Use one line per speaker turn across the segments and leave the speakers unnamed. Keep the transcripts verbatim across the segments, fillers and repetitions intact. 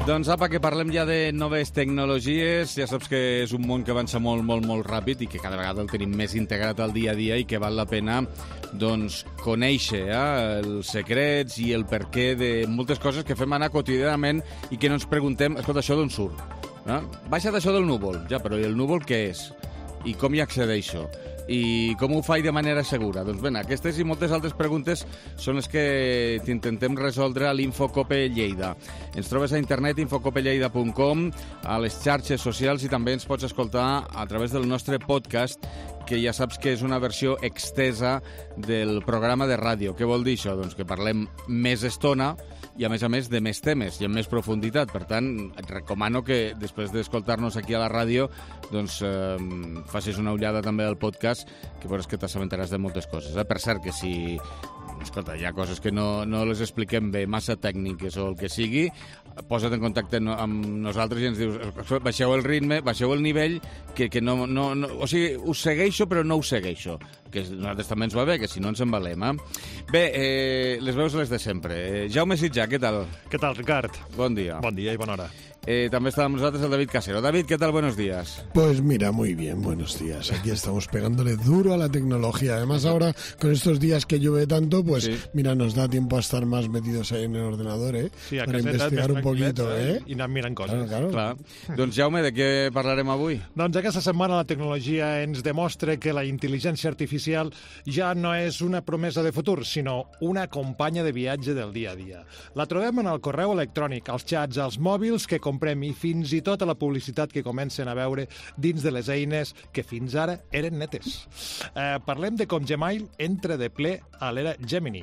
Doncs apa, que parlem ja de noves tecnologies. Ja saps que és un món que avança molt, molt, molt ràpid i que cada vegada el tenim més integrat al dia a dia i que val la pena doncs, conèixer eh, els secrets i el perquè de moltes coses que fem anar quotidianament i que no ens preguntem, escolta, això d'on surt? Eh? Baixa't això del núvol. Ja, però el núvol què és? I com hi accedeixo? I com ho faig de manera segura? Doncs bé, aquestes i moltes altres preguntes són les que t'intentem resoldre a l'Infocope Lleida. Ens trobes a internet infocope lleida punt com, a les xarxes socials i també ens pots escoltar a través del nostre podcast, que ja saps que és una versió extesa del programa de ràdio. Què vol dir això? Doncs que parlem més estona i, a més a més, de més temes i amb més profunditat. Per tant, et recomano que, després d'escoltar-nos aquí a la ràdio, doncs eh, facis una ullada també al podcast, que veuràs que t'assabentaràs de moltes coses. Eh? Per cert, que si escolta, hi ha coses que no, no les expliquem bé, massa tècniques o el que sigui, posa't en contacte no, amb nosaltres i ens dius, baixeu el ritme, baixeu el nivell, que, que no, no, no... O sigui, us segueixo però no us segueixo, que a nosaltres també ens va bé, que si no ens embalem, eh? Bé, eh, les veus les de sempre. Eh, Jaume Sitjà, què tal?
Què tal, Ricard?
Bon dia.
Bon dia i bona hora.
Eh, también está con nosotros el David Casero. David, ¿qué tal? Buenos días.
Pues mira, muy bien, buenos días. Aquí estamos pegándole duro a la tecnología. Además ahora, con estos días que llueve tanto, pues sí. Mira, nos da tiempo a estar más metidos ahí en el ordenador, ¿eh?
Sí, a
para investigar un poquito, ¿eh?
I anar mirant coses.
Claro, claro.
Clar. Doncs Jaume, de què parlarem avui?
Doncs aquesta setmana la tecnologia ens demostra que la intel·ligència artificial ja no és una promesa de futur, sinó una companya de viatge del dia a dia. La trobem en el correu electrònic, als xats, als mòbils que comprem i fins i tot a la publicitat que comencen a veure dins de les eines que fins ara eren netes. Eh, parlem de com Gmail entra de ple a l'era Gemini,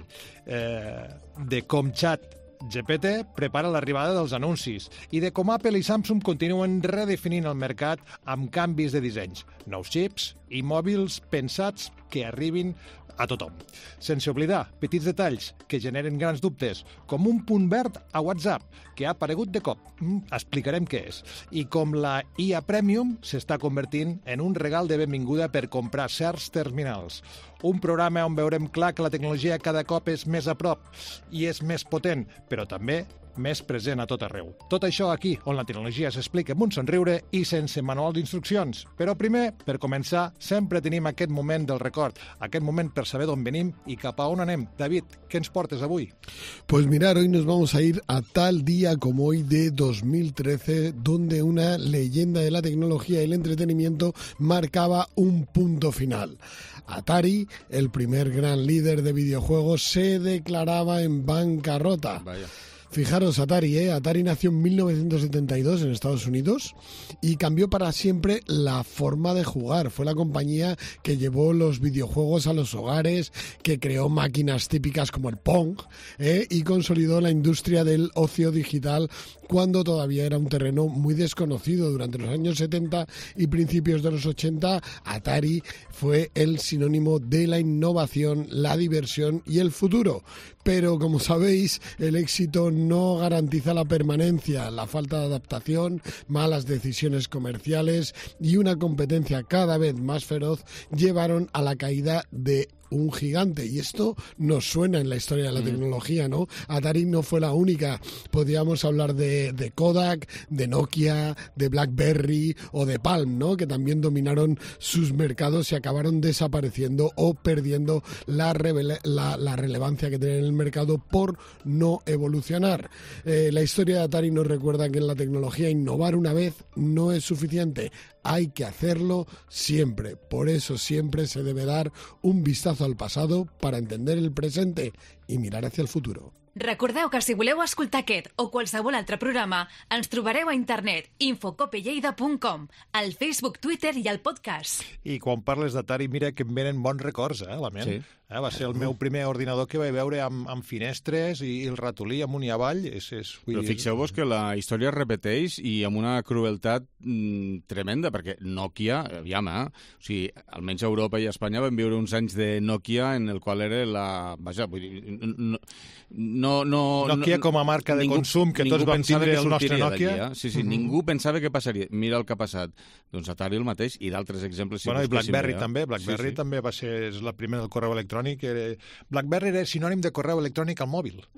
eh, de com Chat G P T prepara l'arribada dels anuncis i de com Apple i Samsung continuen redefinint el mercat amb canvis de dissenys, nous xips i mòbils pensats que arribin a tothom. Sense oblidar petits detalls que generen grans dubtes, com un punt verd a WhatsApp, que ha aparegut de cop. Mm, explicarem què és. I com la I A Premium s'està convertint en un regal de benvinguda per comprar certs terminals. Un programa on veurem clar que la tecnologia cada cop és més a prop i és més potent, però també més present a tot arreu. Tot això aquí, on la tecnologia s'explica amb un somriure i sense manual d'instruccions. Però primer, per començar, sempre tenim aquest moment del record, aquest moment per saber d'on venim i cap a on anem. David, què ens portes avui?
Pues mirar, hoy nos vamos a ir a tal día como hoy de dos mil trece, donde una leyenda de la tecnología y el entretenimiento marcaba un punto final. Atari, el primer gran líder de videojuegos, se declaraba en bancarrota.
Vaya.
Fijaros, Atari, ¿eh? Atari nació en mil novecientos setenta y dos en Estados Unidos y cambió para siempre la forma de jugar. Fue la compañía que llevó los videojuegos a los hogares, que creó máquinas típicas como el Pong, ¿eh? Y consolidó la industria del ocio digital cuando todavía era un terreno muy desconocido. Durante los años setenta y principios de los ochenta, Atari fue el sinónimo de la innovación, la diversión y el futuro. Pero, como sabéis, el éxito no garantiza la permanencia. La falta de adaptación, malas decisiones comerciales y una competencia cada vez más feroz llevaron a la caída de un gigante, y esto nos suena en la historia de la tecnología, ¿no? Atari no fue la única. Podríamos hablar de, de Kodak, de Nokia, de BlackBerry o de Palm, ¿no? Que también dominaron sus mercados y acabaron desapareciendo o perdiendo la, revela- la, la relevancia que tenían en el mercado por no evolucionar. Eh, la historia de Atari nos recuerda que en la tecnología innovar una vez no es suficiente. Hay que hacerlo siempre. Por eso siempre se debe dar un vistazo al pasado para entender el presente i mirar hacia el futuro.
Recordeu que si voleu escoltar aquest o qualsevol altre programa, ens trobareu a internet infocope lleida punt com, al Facebook, Twitter i al podcast.
I quan parles d'Atari, mira que em venen bons records, eh, la ment.
Sí.
Eh, va ser el meu primer ordinador que vaig veure amb, amb finestres i, i el ratolí amunt i avall. És, és,
Però fixeu-vos que la història es repeteix i amb una crueltat mm, tremenda, perquè Nokia, aviam, eh? O sigui, almenys a Europa i a Espanya vam viure uns anys de Nokia en el qual era la... Vaja, vull dir... No, no, no,
Nokia com a marca de
ningú,
consum, que tots vam tindre el nostre Nokia.
Eh? Sí, sí, mm-hmm. Ningú pensava què passaria. Mira el que ha passat. Doncs Atari el mateix i d'altres exemples. Si
bueno, i BlackBerry
eh?
també. BlackBerry sí, sí. també va ser la primera del correu electrònic. Era... BlackBerry era sinònim de correu electrònic al mòbil.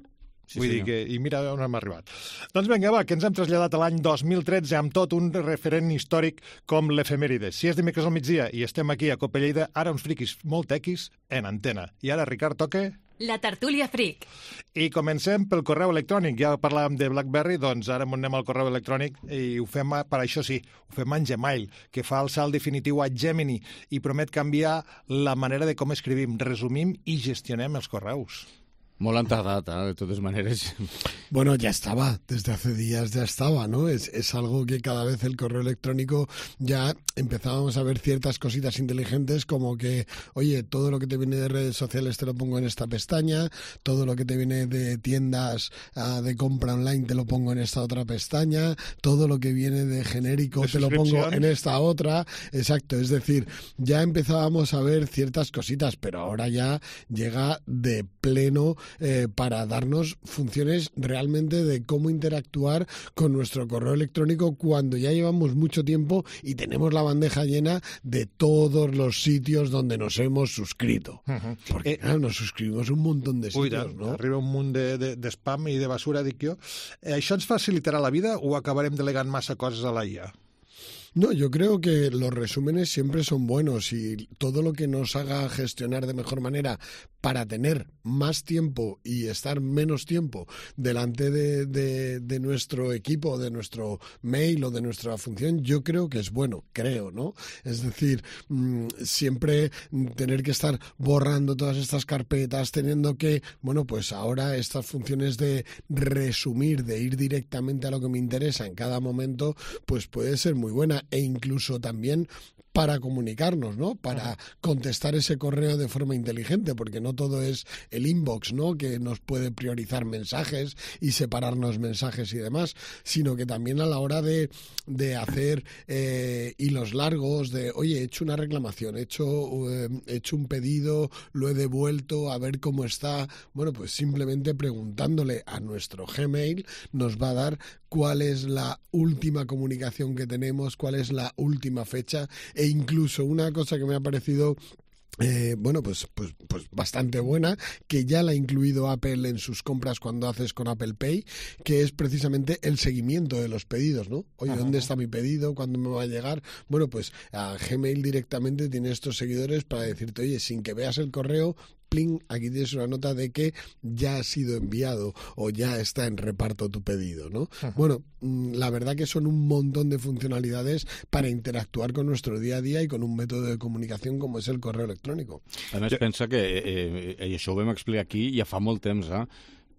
Sí,
Vull
senyor.
dir que, i mira on hem arribat. Doncs vinga, va, que ens hem traslladat a l'any dos mil tretze amb tot un referent històric com l'efemèride. Si és dimecres al migdia i estem aquí a Copa Lleida, ara uns friquis molt tequis en antena. I ara, Ricard, toca...
La tertúlia fric.
I comencem pel correu electrònic. Ja parlàvem de BlackBerry, doncs ara anem al correu electrònic i ho fem, per això sí, ho fem en Gmail, que fa el salt definitiu a Gemini i promet canviar la manera de com escrivim, resumim i gestionem els correus.
Molt han tardat, ¿eh? De todas maneras.
Bueno, ya estaba, desde hace días ya estaba, ¿no? Es, es algo que cada vez el correo electrónico ya empezábamos a ver ciertas cositas inteligentes como que, oye, todo lo que te viene de redes sociales te lo pongo en esta pestaña, todo lo que te viene de tiendas uh, de compra online te lo pongo en esta otra pestaña, todo lo que viene de genérico
¿De
te lo pongo en esta otra. Exacto, es decir, ya empezábamos a ver ciertas cositas, pero ahora ya llega de pleno Eh, para darnos funciones realmente de cómo interactuar con nuestro correo electrónico cuando ya llevamos mucho tiempo y tenemos la bandeja llena de todos los sitios donde nos hemos suscrito.
Uh-huh.
Porque
Eh,
claro, nos suscribimos un montón de
Ui,
sitios,
tant,
¿no?
arriba un munt de, de, de spam i de basura, dic jo. Eh, això ens facilitarà la vida o acabarem delegant massa coses a la I A?
No, yo creo que los resúmenes siempre son buenos y todo lo que nos haga gestionar de mejor manera para tener más tiempo y estar menos tiempo delante de, de, de nuestro equipo, de nuestro mail o de nuestra función, yo creo que es bueno, creo, ¿no? Es decir, mmm, siempre tener que estar borrando todas estas carpetas, teniendo que, bueno, pues ahora estas funciones de resumir, de ir directamente a lo que me interesa en cada momento, pues puede ser muy buena e incluso también para comunicarnos, ¿no? Para contestar ese correo de forma inteligente, porque no todo es el inbox, ¿no? Que nos puede priorizar mensajes y separarnos mensajes y demás, sino que también a la hora de, de hacer eh, hilos largos, de, oye, he hecho una reclamación, he hecho, eh, he hecho un pedido, lo he devuelto, a ver cómo está. Bueno, pues simplemente preguntándole a nuestro Gmail nos va a dar cuál es la última comunicación que tenemos, cuál es la última fecha e incluso una cosa que me ha parecido Eh, bueno, pues, pues, pues bastante buena, que ya la ha incluido Apple en sus compras cuando haces con Apple Pay, que es precisamente el seguimiento de los pedidos, ¿no? Oye, ¿dónde está mi pedido? ¿Cuándo me va a llegar? Bueno, pues a Gmail directamente tiene estos seguidores para decirte, oye, sin que veas el correo, pling, aquí tienes una nota de que ya ha sido enviado o ya está en reparto tu pedido, ¿no? Uh-huh. Bueno, la verdad que son un montón de funcionalidades para interactuar con nuestro día a día y con un método de comunicación como es el correo electrónico.
A més, jo... pensa que, eh, eh, i això ho vam explicar aquí ja fa molt temps, eh?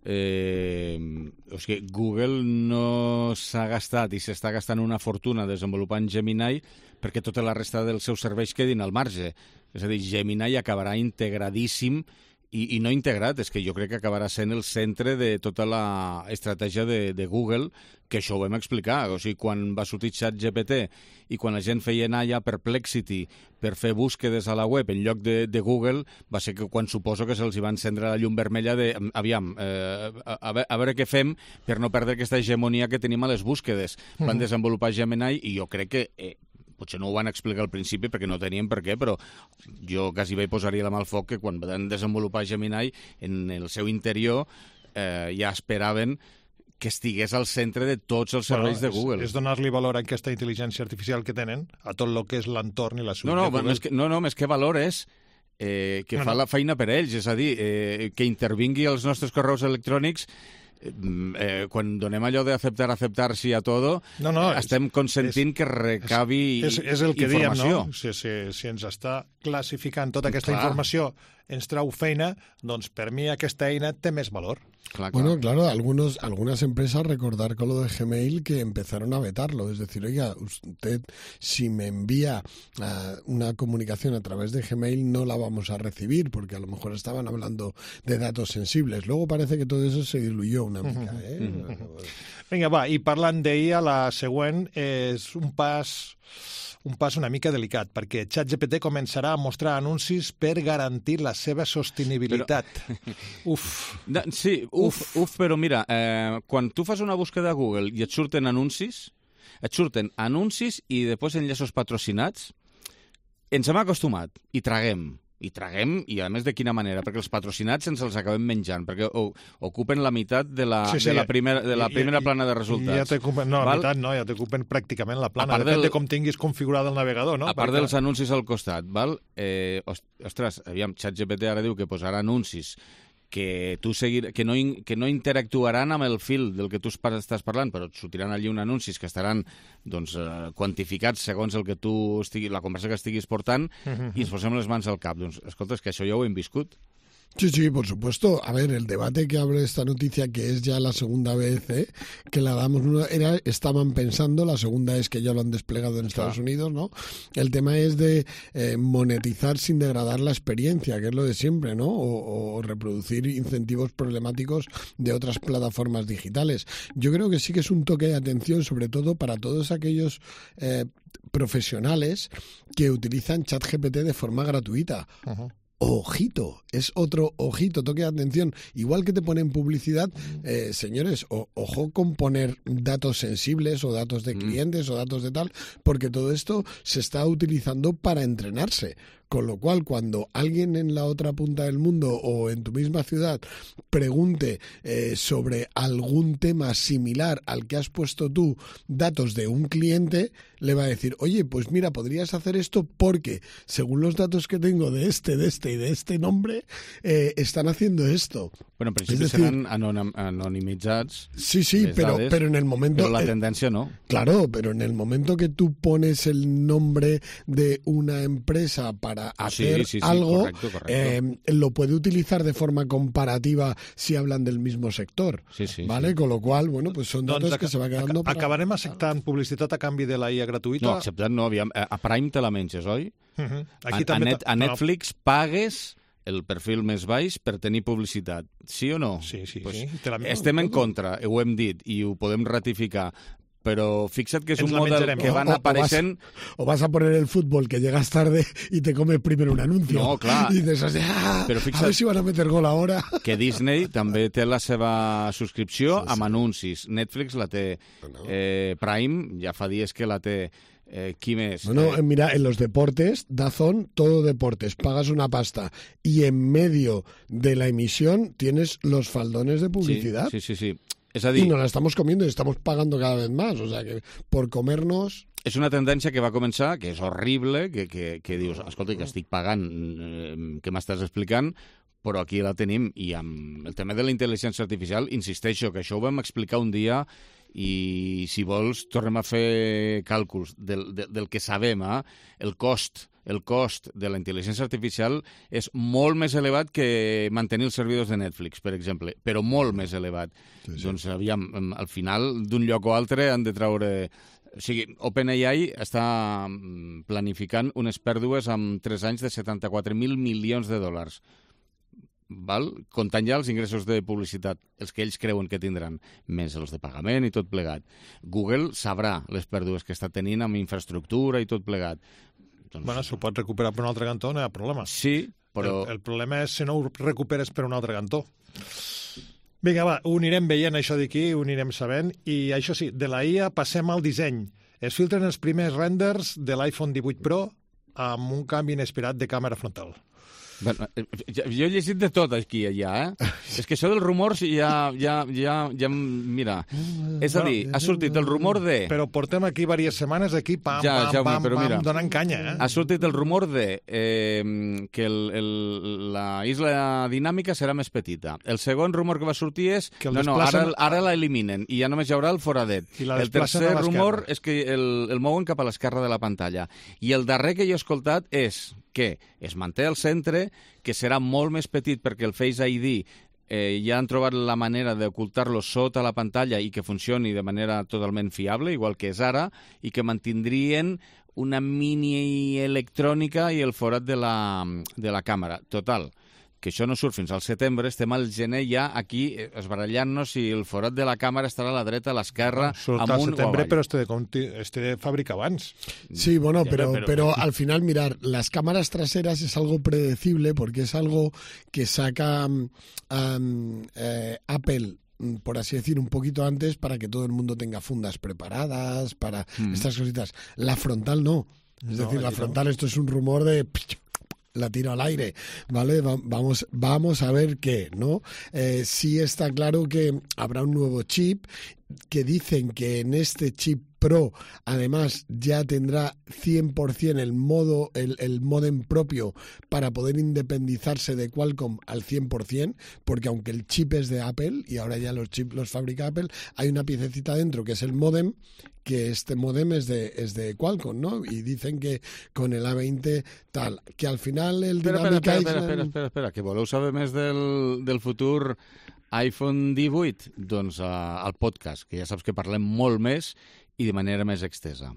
Eh, o sigui, Google no s'ha gastat i s'està gastant una fortuna desenvolupant Gemini perquè tota la resta dels seus serveis quedin al marge. És a dir, Gemini acabarà integradíssim i, i no integrat, és que jo crec que acabarà sent el centre de tota la estratègia de, de Google, que això ho vam explicar. O sigui, quan va sortir ChatGPT i quan la gent feia anar ja Perplexity per fer búsquedes a la web en lloc de, de Google, va ser que quan suposo que se'ls va encendre la llum vermella de, aviam, eh, a, a, veure, a veure què fem per no perdre aquesta hegemonia que tenim a les búsquedes. Van mm-hmm. desenvolupar Gemini i jo crec que... Eh, potser no ho van explicar al principi perquè no tenien per què, però jo quasi bé posaria la mà al foc que quan van desenvolupar Gemini en el seu interior eh, ja esperaven que estigués al centre de tots els serveis bueno, de Google.
És, és donar-li valor a aquesta intel·ligència artificial que tenen, a tot el que és l'entorn i la suite.
No, no, més que, no, no, més que valor és eh, que no, fa no. la feina per ells, és a dir, eh, que intervingui els nostres correus electrònics. Eh, quan donem allò d'acceptar, acceptar sí a todo, no, no, estem consentint és, que recabi
és, és, és el que
informació.
Diem, no? Si, si, si ens està classificant tota aquesta Clar. informació, ens trau feina, doncs per mi aquesta eina té més valor.
Clar, bueno, claro, algunos, algunas empresas, recordar con lo de Gmail, que empezaron a vetarlo. Es decir, oiga, usted si me envía uh, una comunicación a través de Gmail no la vamos a recibir, porque a lo mejor estaban hablando de datos sensibles. Luego parece que todo eso se diluyó una mica. Uh-huh. Eh? Uh-huh.
Vinga, va, i parlant d'I A, la següent és un pas... un pas una mica delicat, perquè ChatGPT començarà a mostrar anuncis per garantir la seva sostenibilitat. Però... Uf.
No, sí, uf, uf, uf, però mira, eh, quan tu fas una búsqueda a Google i et surten anuncis, et surten anuncis i després enllaços patrocinats, ens hem acostumat i traguem. i traguem, i a més de quina manera, perquè els patrocinats ens els acabem menjant, perquè o, ocupen la meitat de la,
sí, sí,
de la primera, de la
i,
primera
i,
plana de resultats.
Ja t'ocupen, no, la meitat no, ja t'ocupen pràcticament la plana, depèn del, de com tinguis configurat el navegador, no?
A part
perquè...
dels anuncis al costat, val? Eh, ostres, aviam, ChatGPT ara diu que posarà anuncis que, tu seguir, que, no, que no interactuaran amb el fil del que tu estàs parlant, però et sortiran allí uns anuncis que estaran doncs, eh, quantificats segons el que tu estigui, la conversa que estiguis portant, uh-huh. i ens posem les mans al cap. Doncs, escolta, és que això ja ho hem viscut.
Sí, sí, por supuesto. A ver, el debate que abre esta noticia, que es ya la segunda vez ¿eh? que la damos, una, era, estaban pensando, la segunda es que ya lo han desplegado en Estados claro. Unidos, ¿no? El tema es de eh, monetizar sin degradar la experiencia, que es lo de siempre, ¿no? O, o reproducir incentivos problemáticos de otras plataformas digitales. Yo creo que sí que es un toque de atención, sobre todo para todos aquellos eh, profesionales que utilizan ChatGPT de forma gratuita. Uh-huh. Ojito, es otro ojito, toque de atención. Igual que te ponen publicidad, eh, señores, o, ojo con poner datos sensibles o datos de clientes mm. o datos de tal, porque todo esto se está utilizando para entrenarse. Con lo cual, cuando alguien en la otra punta del mundo o en tu misma ciudad pregunte eh, sobre algún tema similar al que has puesto tú datos de un cliente, le va a decir, oye, pues mira, podrías hacer esto porque, según los datos que tengo de este, de este y de este nombre, eh, están haciendo esto.
Bueno, en principi es decir, seran anonim, anonimitzats.
Sí, sí, pero, dades, pero en el momento...
Pero la tendencia no.
Claro, pero en el momento que tú pones el nombre de una empresa para hacer sí, sí, sí, algo, correcto, correcto. Eh, lo puede utilizar de forma comparativa si hablan del mismo sector,
sí, sí,
¿vale?
Sí.
Con lo cual, bueno, pues son datos doncs, que se va quedando...
Para... Acabarem acceptant publicitat a canvi de la I A gratuïta?
No, acceptant no, aviam, a Prime te la menges, oi?
Uh-huh. Aquí
a,
també
a, net, a Netflix no. pagues el perfil més baix per tenir publicitat. Sí o no?
Sí, sí,
pues
sí. Te la...
Estem en contra, ho hem dit, i ho podem ratificar, però fixa't que és
Ens
un model
menjarem.
que van
o,
apareixent...
O vas, o vas a poner el fútbol, que llegas tarde y te comes primero un anuncio.
No, clar.
Y dices, ah,
però fixa't,
a ver si van a meter gol ahora.
Que Disney també té la seva subscripció
sí, sí.
amb anuncis. Netflix la té. Eh, Prime ja fa dies que la té. Eh, ¿Qui més?
Bueno,
eh...
mira, en los deportes, DAZN, todo deportes, pagas una pasta y en medio de la emisión tienes los faldones de publicidad.
Sí, sí, sí. sí. És a dir,
y nos la estamos comiendo y estamos pagando cada vez más. O sea, que por comernos...
És una tendència que va començar, que és horrible, que, que, que dius, escolta, que estic pagant, eh, què m'estàs explicant? Però aquí la tenim. I amb el tema de la intel·ligència artificial, insisteixo, que això ho vam explicar un dia i, si vols, tornem a fer càlculs del, del, del que sabem. Eh? El cost el cost de la intel·ligència artificial és molt més elevat que mantenir els servidors de Netflix, per exemple, però molt més elevat. Sí, sí. Doncs, aviam, al final, d'un lloc o altre han de treure... O sigui, OpenAI està planificant unes pèrdues amb tres anys de setanta-quatre mil milions de dòlars. Val? Comptant ja els ingressos de publicitat, els que ells creuen que tindran, més els de pagament i tot plegat. Google sabrà les pèrdues que està tenint amb infraestructura i tot plegat.
Doncs... Bueno, s'ho pot recuperar per un altre cantó, no hi ha problema.
Sí, però...
El, el problema és si no ho recuperes per un altre cantó. Vinga, va, ho anirem veient, això d'aquí, ho anirem sabent. I això sí, de la I A passem al disseny. Es filtren els primers renders de l'iPhone divuit Pro amb un canvi inesperat de càmera frontal.
Bueno, jo he llegit de tot aquí allà, eh? És que això dels rumors ja, ja, ja, ja... Mira, és a dir, ha sortit el rumor de...
Però portem aquí diverses setmanes, aquí, pam,
ja,
pam,
Jaume,
pam,
però
pam,
mira,
donant canya, eh?
Ha sortit el rumor de eh, que el, el, la isla dinàmica serà més petita. El segon rumor que va sortir és que no, no, ara, ara la eliminen i ja només hi haurà el foradet. El tercer rumor és que el, el mouen cap a l'esquerra de la pantalla. I el darrer que jo he escoltat és que es manté al centre, que serà molt més petit perquè el Face I D eh, ja han trobat la manera d'ocultar-lo sota la pantalla i que funcioni de manera totalment fiable, igual que és ara, i que mantindrien una mini electrònica i el forat de la, de la càmera. Total, que això no surt fins al setembre, estem al gener ja aquí esbarallant-nos si el forat de la càmera estarà a la dreta, a l'esquerra,
surt
amunt
al setembre,
o avall.
pero este de, este de fábrica abans.
Sí, bueno,
Ya,
pero,
pero,
pero
pero
al final, mirar, las cámaras traseras es algo predecible porque es algo que saca um, eh, Apple, por así decir, un poquito antes para que todo el mundo tenga fundas preparadas, para mm. estas cositas. La frontal no. Es
no,
decir, la
no.
frontal, esto es un rumor de... la tiro al aire, ¿vale? Va, vamos, vamos a ver qué, ¿no? Eh, sí está claro que habrá un nuevo chip, que dicen que en este chip Pro, además, ya tendrá cien por ciento el modo, el, el módem propio para poder independizarse de Qualcomm al cien por ciento, porque aunque el chip es de Apple, y ahora ya los chips los fabrica Apple, hay una piececita dentro que es el módem, que este módem es de, es de Qualcomm, ¿no? Y dicen que con el A veinte tal, que al final el
Espera,
Dynamic
espera, espera,
Island...
espera, espera, espera, que voleu saber més del, del futur iPhone divuit? Doncs uh, al podcast, que ja saps que parlem molt més i de manera més extesa.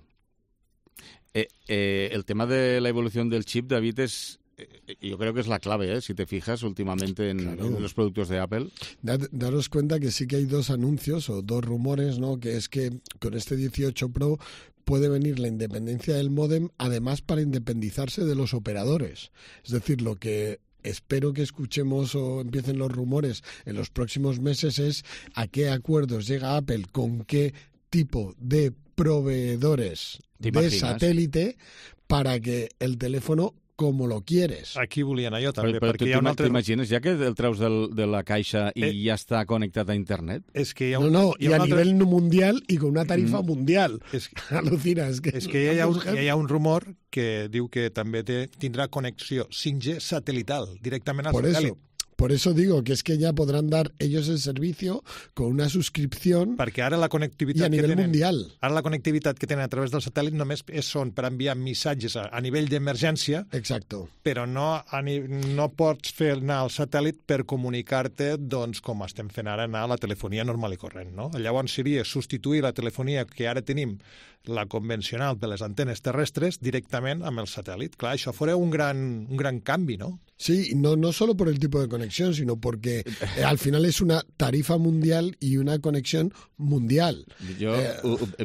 Eh, eh, el tema de la evolución del chip, David, es... Yo creo que es la clave, ¿eh? Si te fijas últimamente en, claro. en los productos de Apple.
Daros cuenta que sí que hay dos anuncios o dos rumores, ¿no? Que es que con este dieciocho Pro puede venir la independencia del módem, además para independizarse de los operadores. Es decir, lo que espero que escuchemos o empiecen los rumores en los próximos meses es a qué acuerdos llega Apple, con qué tipo de proveedores de satélite para que el teléfono com lo quieres.
Aquí volia anar jo també,
però, però
perquè hi ha un altre...
T'imagines ja que el treus del, de la caixa i eh, ja està connectat a internet?
És que hi ha un,
no, no,
hi ha
i a
altre...
nivell mundial i con una tarifa mm. mundial.
És,
Alucina, és que...
És que hi ha, un, hi ha un rumor que diu que també té, tindrà connexió cinc G satelital directament al
Por
satèl·lit.
Eso. Por eso digo que es que ya podrán dar ellos el servicio con una suscripción
perquè ara la connectivitat
i a nivell
que tenen,
mundial.
Ara la connectivitat que tenen a través del satèl·lit només és, són per enviar missatges a, a nivell d'emergència,
Exacto.
però no, a ni, no pots fer anar al satèl·lit per comunicar-te, doncs, com estem fent ara, anar a la telefonia normal i corrent, no? Llavors seria substituir la telefonia que ara tenim, la convencional de les antenes terrestres, directament amb el satèl·lit. Clar, això fora un gran, un gran canvi, no?
Sí, no, no solo por el tipo de conexión, sino porque eh, al final es una tarifa mundial y una conexión mundial.
Jo eh, uh, uh,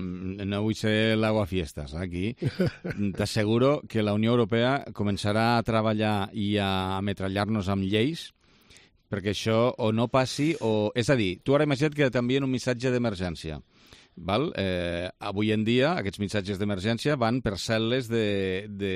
no vull ser l'aguafiestas aquí. T'asseguro que la Unió Europea començarà a treballar i a ametrallar-nos amb lleis perquè això o no passi o... És a dir, tu ara imagina't que t'envien un missatge d'emergència. Val? Eh, avui en dia aquests missatges d'emergència van per cel·les de, de,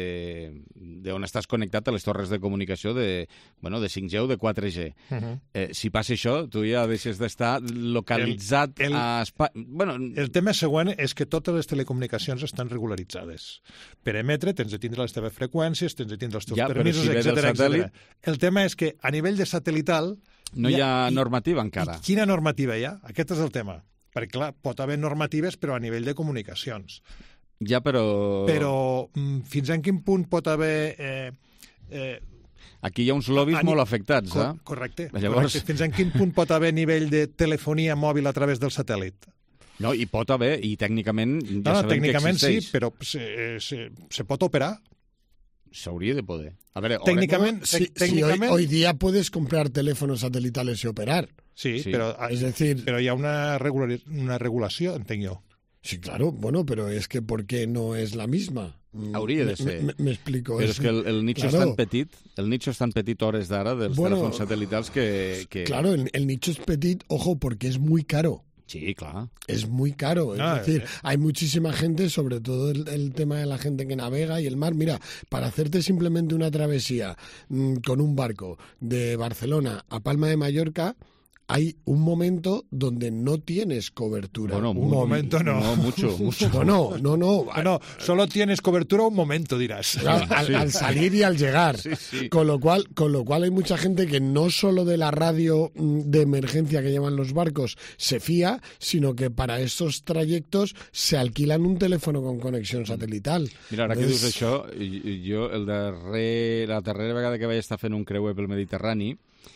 de on estàs connectat a les torres de comunicació de, bueno, de cinc G o de quatre G. Uh -huh. eh, si passa això, tu ja deixes d'estar localitzat
el, el,
a Espanya. Bueno,
el tema següent és que totes les telecomunicacions estan regularitzades. Per emetre tens de tindre les teves freqüències, tens de tindre els teus
ja,
permisos,
si
etcètera,
satèl·lit...
etcètera. El tema és que a nivell de satelital...
No hi ha, hi ha normativa encara.
I quina normativa hi ha? Aquest és el tema. Perquè, clar, pot haver normatives, però a nivell de comunicacions.
Ja, però...
Però fins en quin punt pot haver... Eh, eh,
Aquí hi ha uns lobbies molt afectats,
cor
eh?
Correcte.
Llavors...
correcte. Fins en quin punt pot haver nivell de telefonia mòbil a través del satèl·lit?
No, hi pot haver, i tècnicament ja
no, no,
sabem
tècnicament
que existeix.
sí, però se, se, se pot operar.
S'hauria de poder. A veure,
Técnicamente,
sí,
técnicamente...
Sí, hoy, hoy día puedes comprar teléfonos satelitales y operar.
Sí,
sí.
Pero,
es decir,
pero hi ha una, regular, una regulació, entenc jo.
Sí, claro, bueno, pero es que ¿por qué no es la misma?
Hauria de ser.
Me, me, me explico.
Però
es,
és que el, el nicho
claro.
és tan petit, el nicho és tan petit hores d'ara dels
bueno,
telèfons satelitals que, que...
Claro, el, el nicho es petit, ojo, porque es muy caro.
Sí, claro.
Es muy caro. Es
no,
decir,
eh.
hay muchísima gente, sobre todo el, el tema de la gente que navega y el mar. Mira, para hacerte simplemente una travesía mmm, con un barco de Barcelona a Palma de Mallorca, hay un momento donde no tienes cobertura.
Bueno, un muy, momento no.
No, mucho, mucho.
Bueno, no, no.
No, solo tienes cobertura un momento, dirás.
Claro, al,
sí.
al salir y al llegar.
Sí, sí.
Con lo cual, con lo cual hay mucha gente que no solo de la radio de emergencia que llevan los barcos se fía, sino que para estos trayectos se alquilan un teléfono con conexión satelital.
Mira, ara
Entonces...
que dius això, jo el darrer, la darrera vegada que vaig estar fent un creuer pel Mediterrani,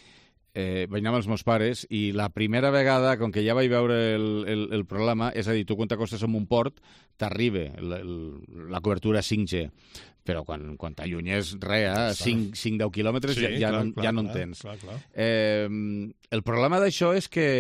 eh, vaig anar amb els meus pares i la primera vegada, com que ja vaig veure el, el, el problema, és a dir, tu quan t'acostes en un port, t'arriba la cobertura cinc G, però quan, quan t'allunyes res, eh, cinc a deu quilòmetres
sí,
ja, ja,
clar,
no,
clar,
ja no en
clar,
tens.
clar, clar.
Eh, el problema d'això és que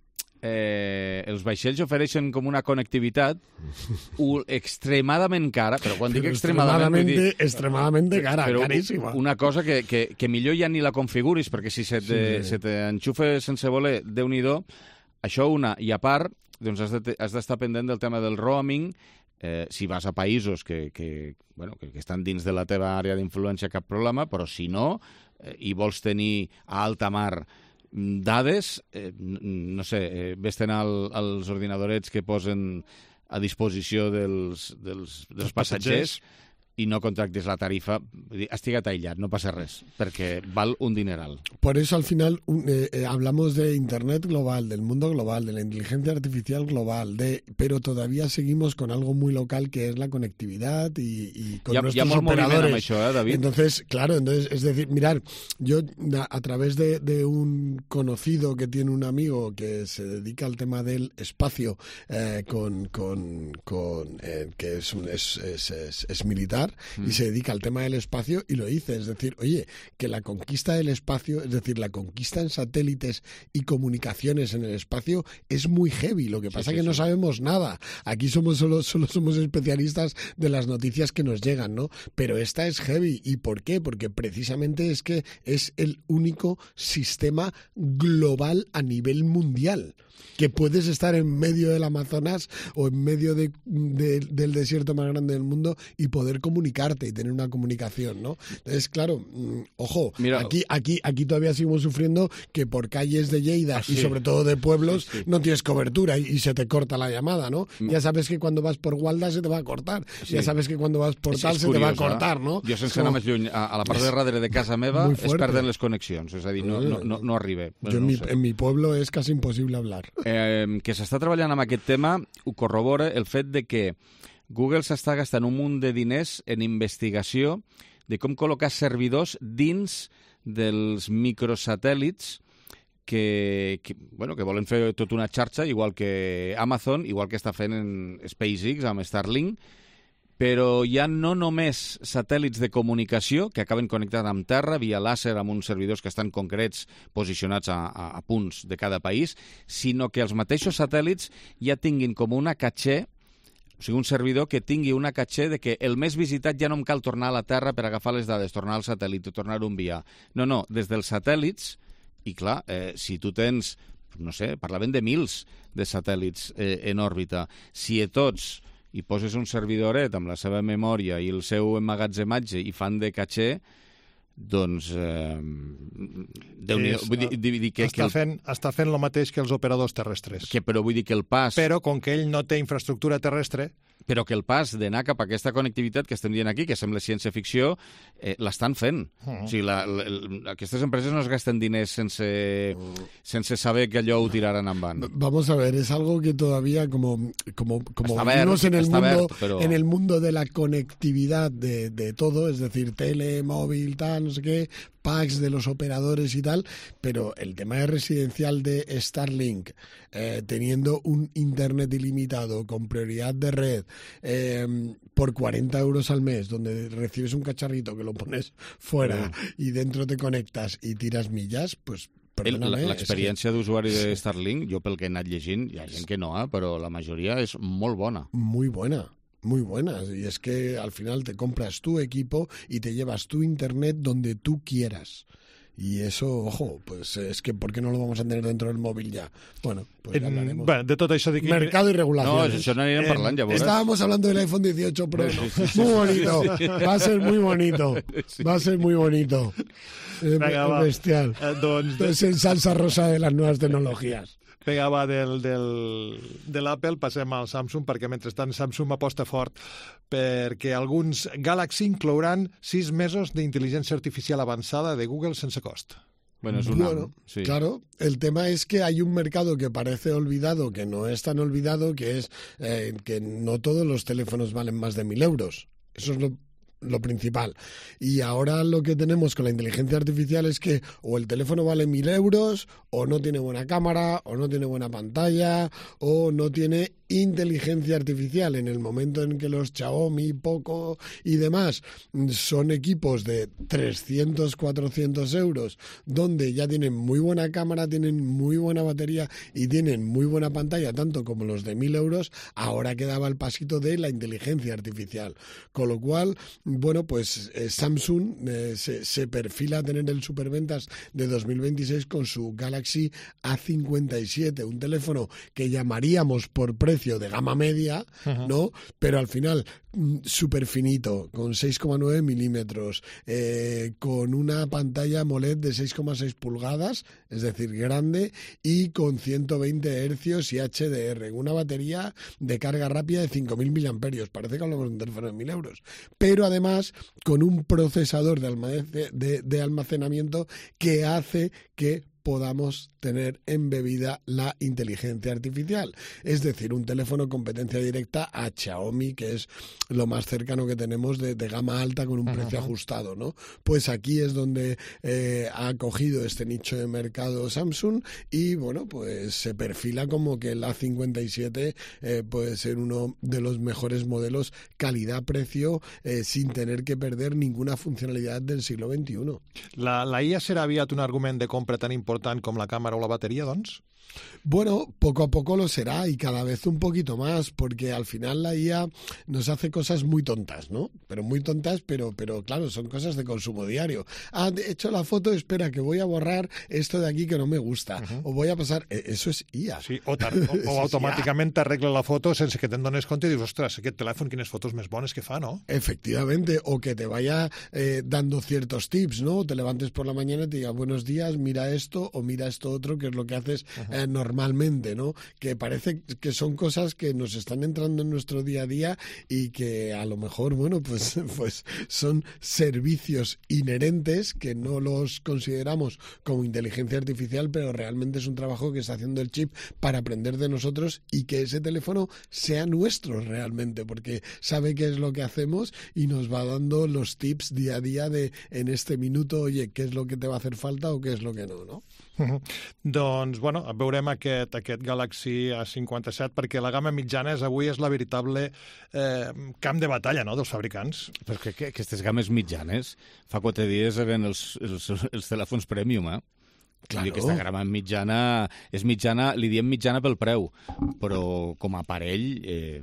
eh, els vaixells ofereixen com una connectivitat extremadament cara, però quan dic extremadament...
Extremadamente,
dir,
extremadamente cara,
però
caríssima.
Una cosa que, que, que millor ja ni la configuris, perquè si se te, sí. t'enxufa sense voler, Déu-n'hi-do, això una, i a part, doncs has d'estar de, pendent del tema del roaming, Eh, si vas a països que, que, bueno, que, que estan dins de la teva àrea d'influència, cap problema, però si no, eh, i vols tenir a alta mar dades, eh, no sé, eh, vés-te'n al, als ordinadorets que posen a disposició dels, dels, dels passatgers, y no contractes la tarifa, estigue't aïllat, no passa res, perquè val un dineral.
Por eso al final eh, eh, hablamos de Internet global, del mundo global, de la inteligencia artificial global, de, pero todavía seguimos con algo muy local que es la conectividad y, y con
ya,
nuestros
ya
operadores.
Això, eh, David?
Entonces, claro, entonces es decir, mirar, yo a, a través de, de un conocido que tiene un amigo que se dedica al tema del espacio, eh, con, con, con eh, que es, un, es, es, es, es militar, y se dedica al tema del espacio y lo dice, es decir, oye, que la conquista del espacio, es decir, la conquista en satélites y comunicaciones en el espacio es muy heavy, lo que pasa es sí, sí, que no sí. sabemos nada, aquí somos solo, solo somos especialistas de las noticias que nos llegan, ¿no? Pero esta es heavy, ¿y por qué? Porque precisamente es que es el único sistema global a nivel mundial, que puedes estar en medio del Amazonas o en medio de, de, del desierto más grande del mundo y poder comunicarte y tener una comunicación, ¿no? Entonces, claro, mmm, ojo, Mira, aquí, aquí, aquí todavía seguimos sufriendo que por calles de Lleida ah, sí. y sobre todo de pueblos sí, sí. no tienes cobertura y, y se te corta la llamada, ¿no? Mm. Ya sabes que cuando vas por Gualda se te va a cortar, sí. ya sabes que cuando vas por tal se curiós, te va a cortar, ¿no?
Jo sense anar més lluny, a, a la part de darrere de casa meva es perden les connexions, és a dir, no, no, no, no arriba.
Bueno, en, no mi, en mi pueblo es casi imposible hablar.
Eh, que s'està treballant amb aquest tema ho corrobora el fet de que Google s'està gastant un munt de diners en investigació de com col·locar servidors dins dels microsatèl·lits que, que, bueno, que volen fer tota una xarxa, igual que Amazon, igual que està fent en SpaceX amb Starlink, però hi ha no només satèl·lits de comunicació que acaben connectats amb terra via làser amb uns servidors que estan concrets posicionats a, a, a punts de cada país, sinó que els mateixos satèl·lits ja tinguin com una caché, o sigui, un servidor que tingui una caché de que el més visitat ja no em cal tornar a la Terra per agafar les dades, tornar al satèl·lit o tornar-ho a enviar. No, no, des dels satèl·lits, i clar, eh, si tu tens, no sé, parlaven de mils de satèl·lits eh, en òrbita, si a tots i poses un servidoret amb la seva memòria i el seu emmagatzematge i fan de caché, doncs eh, Déu-n'hi-do. Vull dir, dir que,
està,
que el,
fent, està fent el mateix que els operadors terrestres.
Que, però vull dir que el pas...
Però com que ell no té infraestructura terrestre...
Però que el pas d'anar cap a aquesta connectivitat que estem dient aquí, que sembla ciència-ficció, eh, l'estan fent. Uh-huh. O sigui, la, la, la, aquestes empreses no es gasten diners sense, uh-huh. sense saber que allò ho tiraran endavant.
Vamos a ver, es algo que todavía como, como, como vivimos en el, mundo, verd, pero... en el mundo de la conectividad de, de todo, es decir, tele, móvil, tal, no sé qué, packs de los operadores y tal, pero el tema de residencial de Starlink, eh, teniendo un internet ilimitado con prioridad de red, eh, por cuarenta euros al mes, donde recibes un cacharrito que lo pones fuera mm. y dentro te conectas y tiras millas, pues
l'experiència
que...
d'usuari de Starlink, jo pel que he anat llegint, hi ha gent que no, eh, però la majoria és molt bona.
Muy buena. Muy buenas, y es que al final te compras tu equipo y te llevas tu internet donde tú quieras. Y eso, ojo, pues es que ¿por qué no lo vamos a tener dentro del móvil ya? Bueno, pues ya hablaremos.
Bueno, de tot això... De...
Mercado y regulaciones.
No, això n'anirem parlant, ja veuràs.
Estábamos hablando del iPhone dieciocho Pro. Sí, sí, sí, muy bonito. Sí, sí. Va a ser muy bonito. Va a ser muy bonito.
Venga, va.
Bestial.
Eh, doncs...
Es en salsa rosa de las nuevas tecnologías.
Vinga, va, del, del, de l'Apple passem al Samsung, perquè mentrestant Samsung aposta fort perquè alguns Galaxy inclouran sis mesos d'intel·ligència artificial avançada de Google sense cost.
Bueno, es un
bueno,
sí.
Claro, el tema es que hay un mercado que parece olvidado, que no es tan olvidado, que es eh, que no todos los teléfonos valen más de mil euros. Eso es lo lo principal. Y ahora lo que tenemos con la inteligencia artificial es que o el teléfono vale mil euros, o no tiene buena cámara, o no tiene buena pantalla, o no tiene inteligencia artificial. En el momento en que los Xiaomi, Poco y demás son equipos de trescientos, cuatrocientos euros, donde ya tienen muy buena cámara, tienen muy buena batería y tienen muy buena pantalla, tanto como los de mil euros, ahora quedaba el pasito de la inteligencia artificial. Con lo cual, bueno, pues eh, Samsung eh, se, se perfila a tener el superventas de dos mil veintiséis con su Galaxy A cincuenta y siete, un teléfono que llamaríamos por precio de gama media, uh-huh. ¿no? Pero al final súper finito, con seis coma nueve milímetros, eh, con una pantalla AMOLED de seis coma seis pulgadas, es decir, grande, y con ciento veinte hercios y H D R, una batería de carga rápida de cinco mil miliamperios, parece que hablamos de un teléfono de mil euros, pero además con un procesador de, almacen- de, de almacenamiento que hace que podamos tener embebida la inteligencia artificial. Es decir, un teléfono competencia directa a Xiaomi, que es lo más cercano que tenemos de, de gama alta con un uh-huh. precio ajustado, ¿no? Pues aquí es donde eh, ha cogido este nicho de mercado Samsung y, bueno, pues se perfila como que el A cincuenta y siete eh, puede ser uno de los mejores modelos calidad-precio eh, sin tener que perder ninguna funcionalidad del siglo veintiuno.
La, la I A serà aviat un argument de compra tan important com la càmera o la bateria, doncs?
Bueno, poco a poco lo será y cada vez un poquito más, porque al final la I A nos hace cosas muy tontas, ¿no? Pero muy tontas, pero, pero claro, son cosas de consumo diario. Ah, he hecho la foto, espera, que voy a borrar esto de aquí que no me gusta. Uh-huh. O voy a pasar... Eso és I A.
Sí, o, o, o automàticament t'arregla la foto sense que te'n dones compte i dius, ostres, aquest telèfon, quines fotos més bones que fa, ¿no?
Efectivamente, o que te vaya eh, dando ciertos tips, ¿no? Te levantes por la mañana y te diga, buenos días, mira esto o mira esto otro, que es lo que haces uh-huh. eh, normalmente, ¿no? Que parece que son cosas que nos están entrando en nuestro día a día y que a lo mejor, bueno, pues, pues son servicios inherentes que no los consideramos como inteligencia artificial, pero realmente es un trabajo que está haciendo el chip para aprender de nosotros y que ese teléfono sea nuestro realmente, porque sabe qué es lo que hacemos y nos va dando los tips día a día de en este minuto, oye, qué es lo que te va a hacer falta o qué es lo que no, ¿no?
Uh-huh. Doncs, bueno, veurem aquest, aquest Galaxy A cinquanta set, perquè la gamma mitjana és, avui és la veritable eh, camp de batalla, no?, dels fabricants.
Però que, que aquestes gammes mitjanes fa quatre dies eren els, els, els telèfons premium, eh? Claro. Aquesta gamma mitjana és mitjana, li diem mitjana pel preu, però com a aparell eh,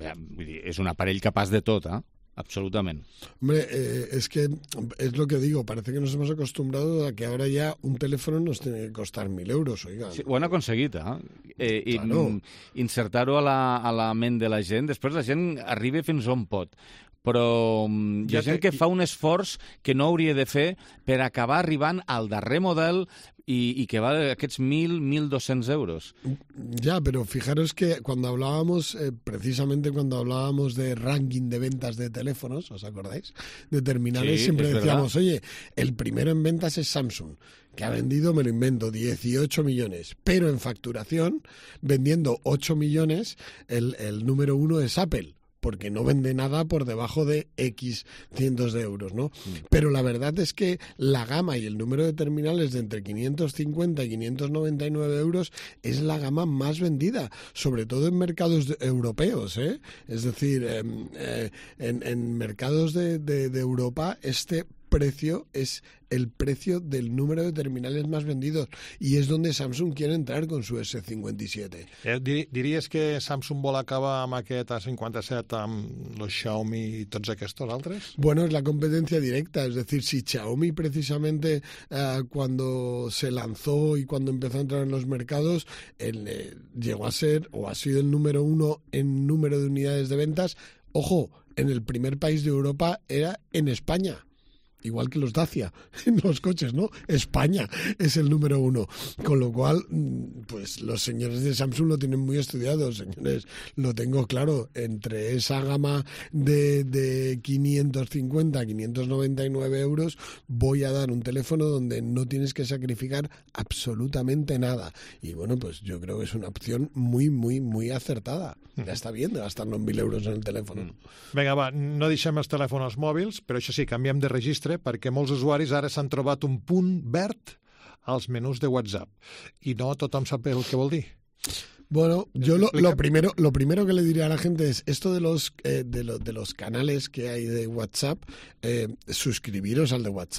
és un aparell capaç de tot, eh? Absolutamente.
Hombre, eh, es que es lo que digo, parece que nos hemos acostumbrado a que ahora ya un teléfono nos tiene que costar mil euros, oiga.
Sí, ho han aconseguit, eh? eh claro. Insertar-ho a, la, a la ment de la gent, després la gent arriba fins on pot. Però hi ha gent que fa un esforç que no hauria de fer per acabar arribant al darrer model y, y que vale aquests mil, mil doscientos euros.
Ya, pero fijaros que cuando hablábamos, eh, precisamente cuando hablábamos de ranking de ventas de teléfonos, ¿os acordáis? De terminales, sí, siempre decíamos, verdad. Oye, el primero en ventas es Samsung, que ha vendido, me lo invento, dieciocho millones, pero en facturación, vendiendo ocho millones, el, el número uno es Apple, porque no vende nada por debajo de X cientos de euros, ¿no? Mm. Pero la verdad es que la gama y el número de terminales de entre quinientos cincuenta y quinientos noventa y nueve euros es la gama más vendida, sobre todo en mercados de, europeos, ¿eh? Es decir, eh, eh, en, en mercados de, de, de Europa este precio es el precio del número de terminales más vendidos y es donde Samsung quiere entrar con su S cincuenta y siete.
Eh, dir, diries que Samsung vol acabar amb aquest A cincuenta set amb los Xiaomi y tots aquests altres?
Bueno, es la competencia directa, es decir, si Xiaomi precisamente eh, cuando se lanzó y cuando empezó a entrar en los mercados él, eh, llegó a ser o ha sido el número uno en número de unidades de ventas, ojo, en el primer país de Europa era en España. Igual que los Dacia en los coches, ¿no? España es el número uno. Con lo cual, pues los señores de Samsung lo tienen muy estudiado, señores. Lo tengo claro. Entre esa gama de, de quinientos cincuenta a quinientos noventa y nueve euros voy a dar un teléfono donde no tienes que sacrificar absolutamente nada. Y bueno, pues yo creo que es una opción muy, muy, muy acertada. Ja està bien de gastar-lo en mil euros en el telèfon.
Vinga, va, no deixem els telèfons mòbils, però això sí, canviem de registre, perquè molts usuaris ara s'han trobat un punt verd als menús de WhatsApp. I no tothom sap el que vol dir.
Bueno, yo lo, lo primero lo primero que le diría a la gente es esto de los eh, de, lo, de los canales que hay de WhatsApp, eh, suscribiros al de WhatsApp.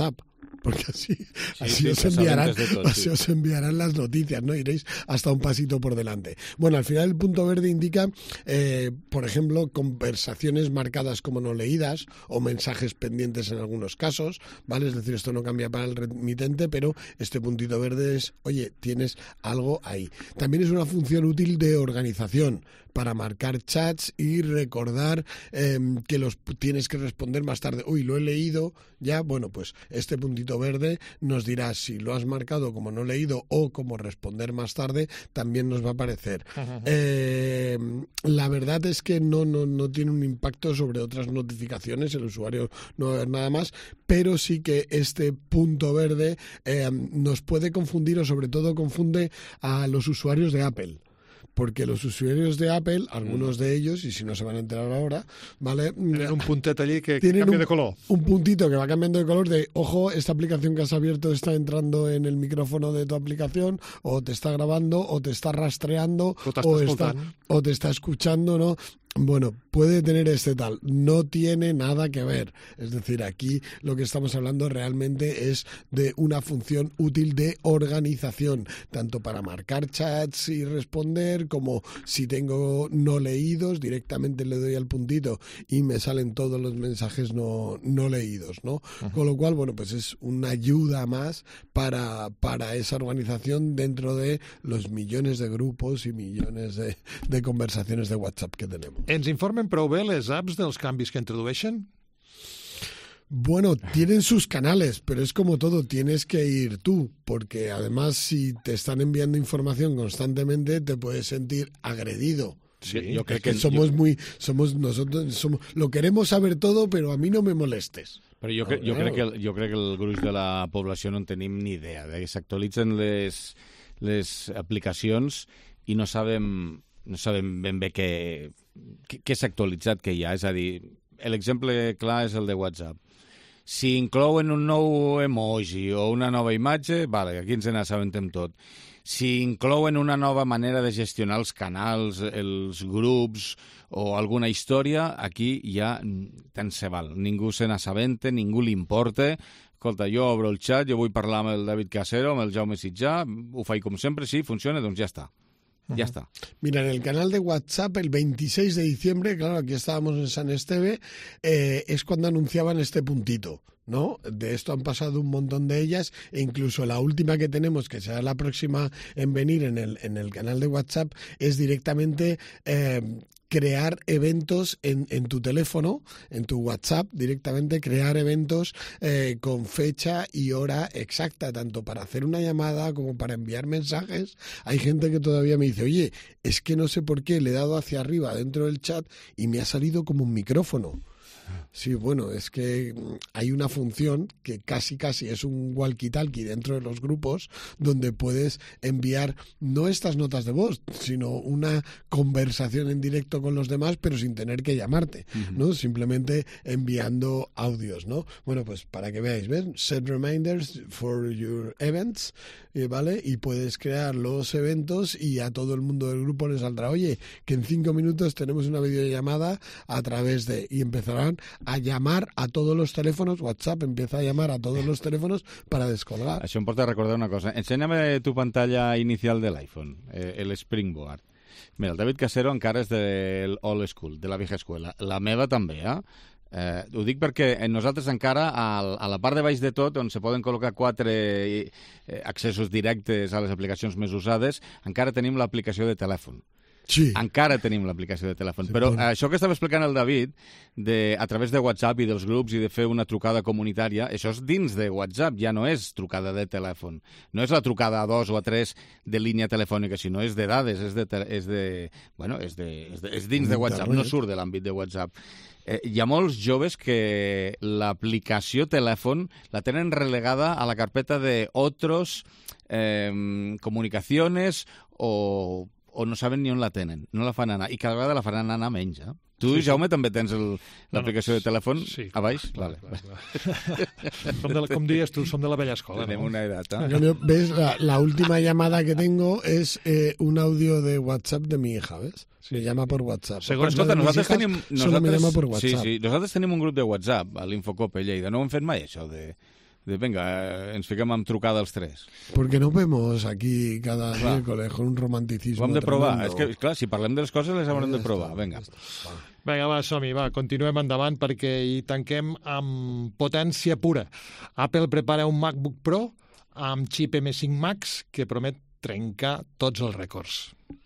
porque así,
Sí,
así,
sí,
os
que
enviarán,
saben desde tot,
así
sí.
os enviarán las noticias, ¿no? Iréis hasta un pasito por delante. Bueno, al final el punto verde indica, eh, por ejemplo, conversaciones marcadas como no leídas o mensajes pendientes en algunos casos, ¿vale? Es decir, esto no cambia para el remitente, pero este puntito verde es, oye, tienes algo ahí. También es una función útil de organización para marcar chats y recordar eh, que los tienes que responder más tarde. Uy, lo he leído ya, bueno, pues este puntito verde nos dirá si lo has marcado como no leído o como responder más tarde, también nos va a aparecer. Uh-huh. Eh, la verdad es que no, no, no tiene un impacto sobre otras notificaciones, el usuario no va a ver nada más, pero sí que este punto verde eh, nos puede confundir, o sobre todo confunde a los usuarios de Apple. Porque los usuarios de Apple, algunos de ellos, y si no se van a enterar ahora, ¿vale?
Tienen un puntet allí que, que
cambia
un, de color.
Un puntito que va cambiando de color de, ojo, esta aplicación que has abierto está entrando en el micrófono de tu aplicación, o te está grabando, o te está rastreando,
o,
o, está, o te está escuchando, ¿no? Bueno, puede tener este tal, no tiene nada que ver. Es decir, aquí lo que estamos hablando realmente es de una función útil de organización, tanto para marcar chats y responder, como si tengo no leídos, directamente le doy al puntito y me salen todos los mensajes no, no leídos, ¿no? Uh-huh. Con lo cual, bueno, pues es una ayuda más para, para esa organización dentro de los millones de grupos y millones de, de conversaciones de WhatsApp que tenemos.
Ens informen prou bé les apps dels canvis que introdueixen?
Bueno, tienen sus canales, pero es como todo, tienes que ir tú, porque además si te están enviando información constantemente te puedes sentir agredido.
Sí, yo creo
que, que somos yo... muy, somos nosotros, somos, lo queremos saber todo, pero a mí no me molestes.
Però jo, cre jo, crec que, jo crec que el gruix de la població no en tenim ni idea, de que s'actualitzen les, les aplicacions i no sabem, no sabem ben bé què, què, què s'ha actualitzat, què hi ha. És a dir, l'exemple clar és el de WhatsApp. Si inclouen un nou emoji o una nova imatge, vale, aquí ens n'assabentem tot. Si inclouen una nova manera de gestionar els canals, els grups o alguna història, aquí ja tant se val. Ningú se n'assabenta, ningú li importa. Escolta, jo obro el xat, jo vull parlar amb el David Casero, amb el Jaume Sitjà, ho faig com sempre, sí, funciona, doncs ja està. Ya uh-huh. está.
Mira, en el canal de WhatsApp, el veintiséis de diciembre, claro, aquí estábamos en San Esteve, eh, es cuando anunciaban este puntito, ¿no? De esto han pasado un montón de ellas, e incluso la última que tenemos, que será la próxima en venir en el, en el canal de WhatsApp, es directamente... Eh, crear eventos en, en tu teléfono, en tu WhatsApp, directamente crear eventos eh, con fecha y hora exacta, tanto para hacer una llamada como para enviar mensajes. Hay gente que todavía me dice, oye, es que no sé por qué le he dado hacia arriba dentro del chat y me ha salido como un micrófono. Sí, bueno, es que hay una función que casi casi es un walkie-talkie dentro de los grupos donde puedes enviar no estas notas de voz, sino una conversación en directo con los demás, pero sin tener que llamarte, ¿no? Simplemente enviando audios, ¿no? Bueno, pues para que veáis, ¿ves? Set reminders for your events, ¿vale? Y puedes crear los eventos y a todo el mundo del grupo le saldrá, oye, que en cinco minutos tenemos una videollamada a través de... y empezarán a llamar a todos los teléfonos, WhatsApp empieza a llamar a todos los teléfonos para descolgar.
Això em porta a recordar una cosa. Enséñame tu pantalla inicial del iPhone, eh, el Springboard. Mira, el David Casero encara és del old school, de la vieja escuela. La meva també, eh? Eh, ho dic perquè nosaltres encara a, a la part de baix de tot, on se poden col·locar quatre eh, accessos directes a les aplicacions més usades, encara tenim l'aplicació de telèfon.
Sí.
Encara tenim l'aplicació de telèfon.
Sí,
però
bon.
això que estava explicant el David, de, a través de WhatsApp i dels grups i de fer una trucada comunitària, això és dins de WhatsApp, ja no és trucada de telèfon. No és la trucada a dos o a tres de línia telefònica, sinó és de dades, és, de, és, de, bueno, és, de, és, de, és dins de WhatsApp, no surt de l'àmbit de WhatsApp. Eh, hi ha molts joves que l'aplicació telèfon la tenen relegada a la carpeta de otros, eh, comunicaciones o... o no saben ni on la tenen, no la fan anar, i cada vegada la faran anar menys, eh? Tu, sí, Jaume, també tens l'aplicació no, no, de telèfon
sí,
a baix?
Clar,
vale.
clar, clar. Som de la, com dies tu, som de la vella escola.
Tenem
¿no?
una edat, ¿eh?
¿Ves? La, la última llamada que tengo es eh, un audio de WhatsApp de mi hija, ¿ves? Me llama por WhatsApp.
Segons, escolta, nosaltres tenim...
Solo me llama por WhatsApp.
Sí, sí, nosaltres tenim un grup de WhatsApp a l'Infocope Lleida. No ho hem fet mai, això de... Vinga, ens fiquem amb trucada els tres.
Porque no vemos aquí cada
Va.
miércoles con un romanticismo
Ho hem de provar.
tremendo.
És que, clar, si parlem de les coses les haurem de
Ja
provar.
està,
Vinga.
ja està. Va.
Vinga, va, som-hi, va, continuem endavant perquè hi tanquem amb potència pura. Apple prepara un MacBook Pro amb xip M cinc Max que promet trencar tots els rècords.